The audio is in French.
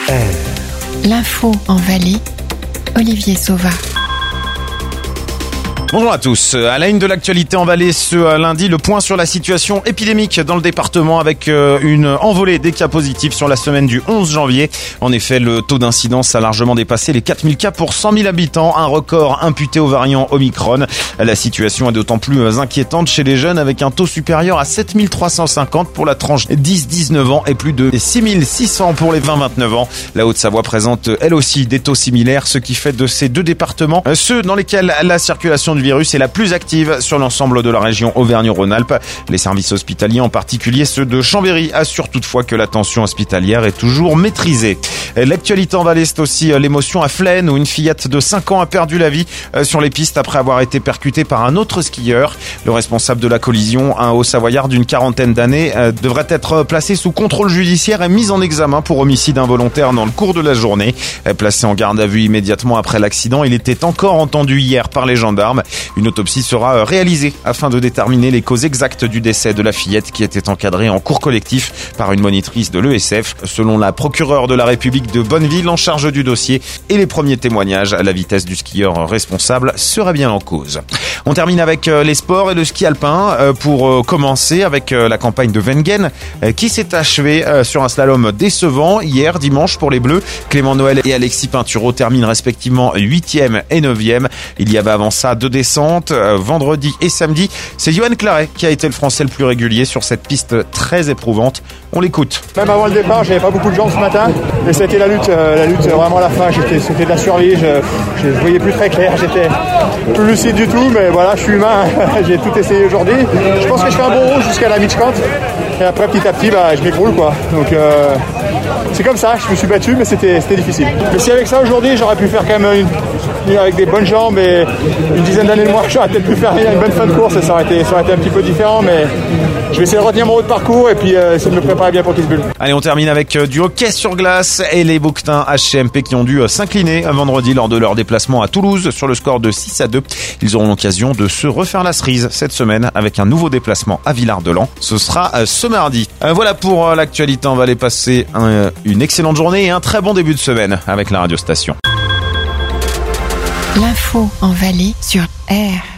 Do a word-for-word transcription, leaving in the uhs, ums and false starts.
R. L'info en Valais, Olivier Sauva. Bonjour à tous. À la une de l'actualité en Valais ce lundi, le point sur la situation épidémique dans le département avec une envolée des cas positifs sur la semaine du onze janvier. En effet, le taux d'incidence a largement dépassé les quatre mille cas pour cent mille habitants, un record imputé au variant Omicron. La situation est d'autant plus inquiétante chez les jeunes avec un taux supérieur à sept mille trois cent cinquante pour la tranche dix dix-neuf ans et plus de six mille six cents pour les vingt vingt-neuf ans. La Haute-Savoie présente elle aussi des taux similaires, ce qui fait de ces deux départements ceux dans lesquels la circulation du virus est la plus active sur l'ensemble de la région Auvergne-Rhône-Alpes. Les services hospitaliers, en particulier ceux de Chambéry, assurent toutefois que la tension hospitalière est toujours maîtrisée. L'actualité en Valais, c'est aussi l'émotion à Flaine où une fillette de cinq ans a perdu la vie sur les pistes après avoir été percutée par un autre skieur. Le responsable de la collision, un Haut-Savoyard d'une quarantaine d'années, devrait être placé sous contrôle judiciaire et mis en examen pour homicide involontaire dans le cours de la journée. Placé en garde à vue immédiatement après l'accident, il était encore entendu hier par les gendarmes. Une autopsie sera réalisée afin de déterminer les causes exactes du décès de la fillette qui était encadrée en cours collectif par une monitrice de l'E S F. Selon la procureure de la République de Bonneville en charge du dossier et les premiers témoignages, la vitesse du skieur responsable serait bien en cause. On termine avec les sports et le ski alpin pour commencer avec la campagne de Wengen qui s'est achevée sur un slalom décevant hier dimanche pour les Bleus. Clément Noël et Alexis Pinturo terminent respectivement huitième et neuvième. Il y avait avant ça deux descentes vendredi et samedi. C'est Johan Claret qui a été le Français le plus régulier sur cette piste très éprouvante. On l'écoute. Même avant le départ, j'avais pas beaucoup de jambes ce matin. Et c'était la lutte, euh, la lutte vraiment à la fin. J'étais, c'était de la survie. Je, je, je voyais plus très clair. J'étais plus lucide du tout. Mais voilà, je suis humain. J'ai tout essayé aujourd'hui. Je pense que je fais un bon rouge jusqu'à la Mitchkant. Et après, petit à petit, bah, je m'écroule, quoi. Donc, euh, c'est comme ça. Je me suis battu, mais c'était, c'était difficile. Mais si avec ça aujourd'hui, j'aurais pu faire quand même une, une avec des bonnes jambes et une dizaine d'années de moins, j'aurais peut-être pu faire une bonne fin de course. Ça aurait été, ça aurait été un petit peu différent, mais je vais essayer de retenir mon haut de parcours et puis euh, essayer de me préparer bien pour Kitzbühel. Allez, on termine avec du hockey sur glace et les Bouquetins H C M P qui ont dû s'incliner vendredi lors de leur déplacement à Toulouse sur le score de six à deux. Ils auront l'occasion de se refaire la cerise cette semaine avec un nouveau déplacement à Villard-de-Lans. Ce sera ce mardi. Voilà pour l'actualité. On va aller passer un, une excellente journée et un très bon début de semaine avec la radio station. L'info en Valais sur R.